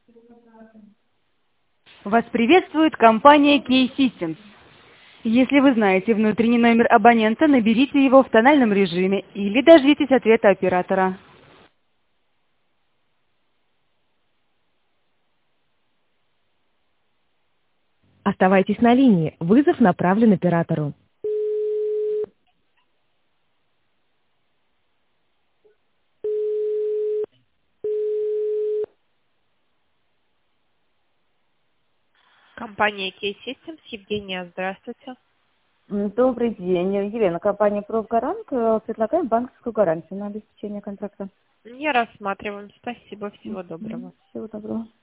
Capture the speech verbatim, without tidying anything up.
Вас приветствует компания Key Systems. Если вы знаете внутренний номер абонента, наберите его в тональном режиме или дождитесь ответа оператора. Оставайтесь на линии. Вызов направлен оператору. Компания Key Systems. Евгения, здравствуйте. М, Добрый день, Елена, компания «Профгарант». Э, Предлагаем банковскую гарантию на обеспечение контракта. Не рассматриваем. Спасибо. Всего Мгм. доброго. Всего доброго.